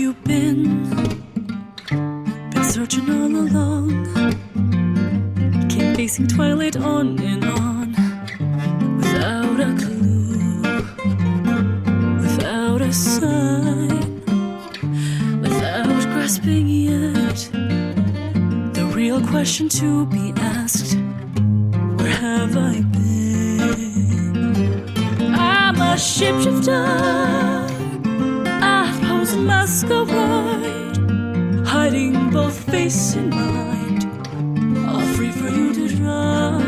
you been searching all along. Keep facing twilight on and on, without a clue, without a sign, without grasping yet the real question to be asked: where have I been? I'm a shapeshifter, I've posed masquerade, hiding both face and mind, all free for you to draw.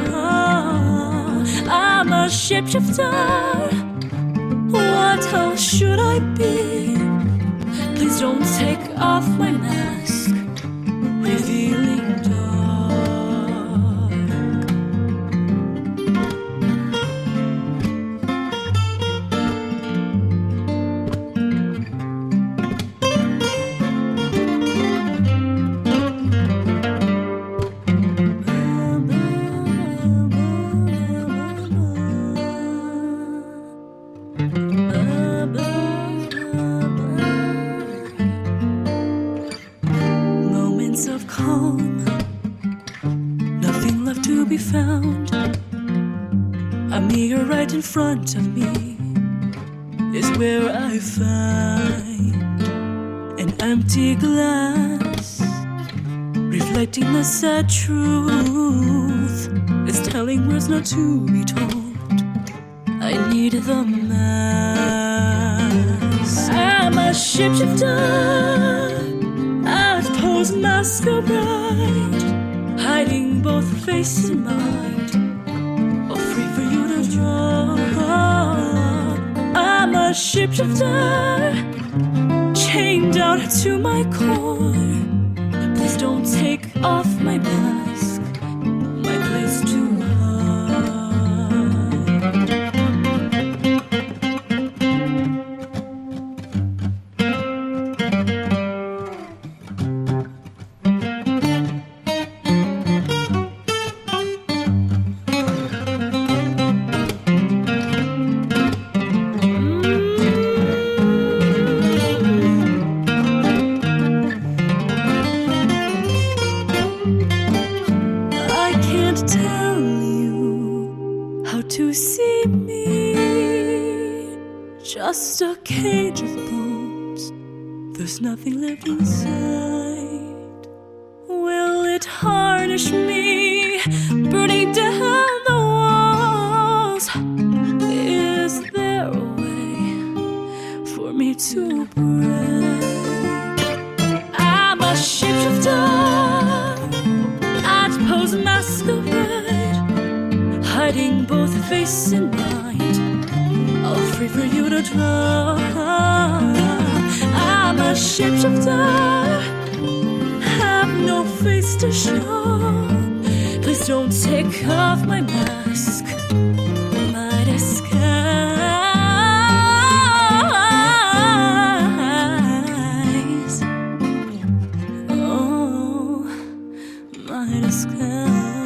I'm a shapeshifter, what else should I be? Please don't take off my mask, revealing dark. Moments of calm, nothing left to be found. A mirror right in front of me is where I find an empty glass, reflecting the sad truth. It's telling words not to be told. I need the mask. I'm a shapeshifter, I've posed masquerade, hiding both face and mind, all free for you to draw. I'm a shapeshifter, chained down to my core. Please don't take off my mask, my place to tell you how to see me, just a cage of bones, there's nothing left inside. Will it harness me, burning down the walls? Is there a way for me to break? I'm a shapeshifter, pose masquerade, hiding both face and mind, all free for you to draw. I'm a shapeshifter, have no face to show. Please don't take off my mask, my disguise. Oh, my disguise.